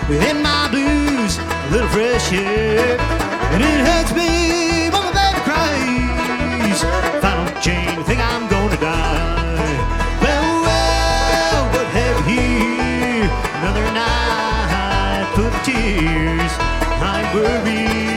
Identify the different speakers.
Speaker 1: in my blues, a little fresh air. And it hurts me when my baby cries. If I don't change, I think I'm gonna die. Well, well, but have here another night full of tears. I worry